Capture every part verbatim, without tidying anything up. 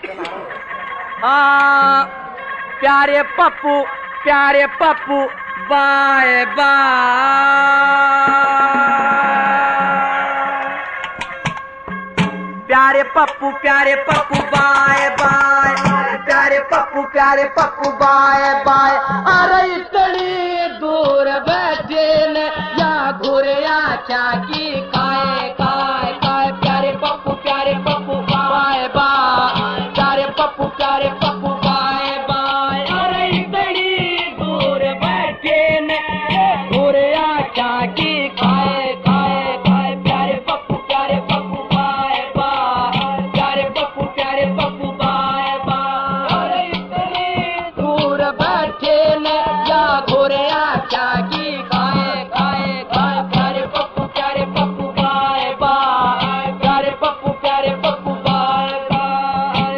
हाँ प्यारे पप्पू प्यारे पप्पू बाय बाय। प्यारे पप्पू प्यारे पप्पू बाय बाय। प्यारे पप्पू प्यारे पप्पू बाय बाय। अरे इतनी दूर बैठे न या घुरिया चाकी खाए खाए खाए। प्यारे पप्पू प्यारे पप्पू बाय बाय। प्यारे पप्पू प्यारे पप्पू बाय बाय। अरे इतनी दूर बैठे न घुरिया चाकी खाए खाए खाए। प्यारे पप्पू प्यारे पप्पू बाय बाय। प्यारे पप्पू प्यारे पप्पू बाय बाय। अरे इतनी दूर बैठे न या घुरिया चाकी खाए खाए खाए। प्यारे पप्पू प्यारे पप्पू बाय बाय। प्यारे पप्पू प्यारे पप्पू बाय बाय।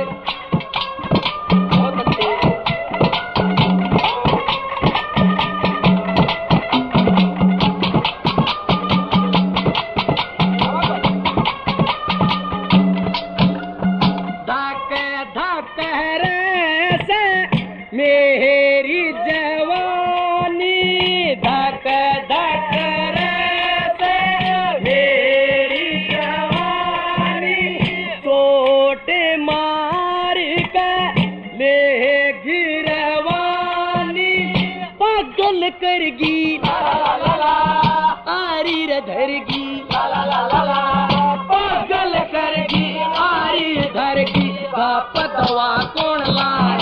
बहुत अच्छे। धक धक रे से मेरी जवानी। धक धक रे से मेरी जवानी। चोट मार के ले गिरवानी। पागल करगी आरी रे धरगी। पागल करगी आरी धरगी। बाप दवा कौन लाए।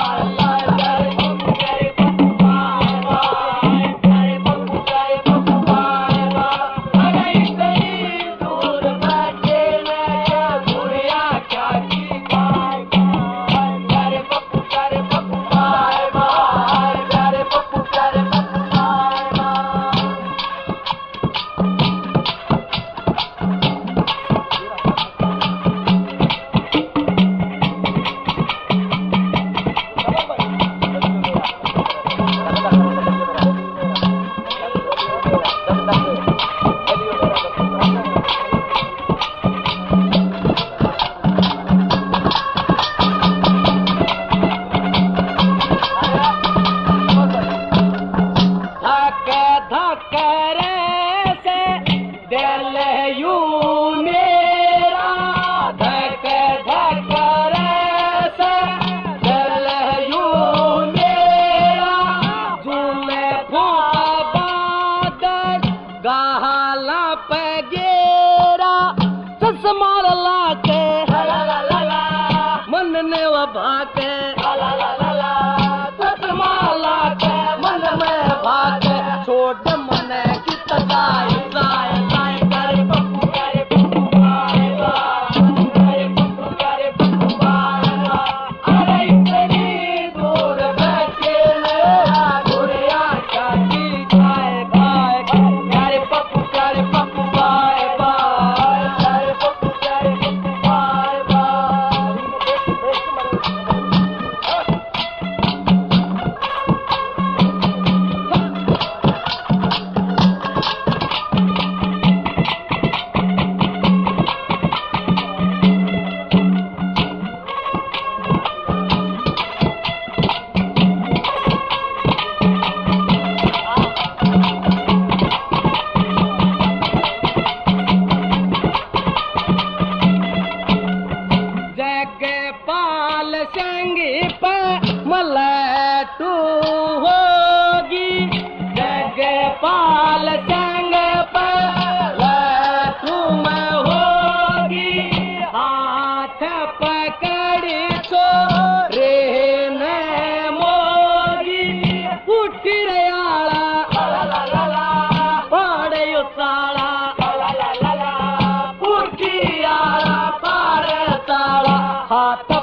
छोड़ मन की तकाई लाए लाए। प्यारे पप्पू प्यारे पप्पू बाय बाय। प्यारे पप्पू प्यारे पप्पू बाय बाय। अरे इतनी दूर बैठे न घुरिया चाकी खाए खाए। प्यारे पप्पू प्यारे पप्पू बाय बाय। प्यारे पप्पू प्यारे पप्पू बाय बाय। जगपाल संग पर मलटू होगी। जगपाल संग पर लटू में होगी। हाथ पकड़ तो रे न मोगी। उठ रयाला पाड़े उताला। उठी आला पार ताला। हाथ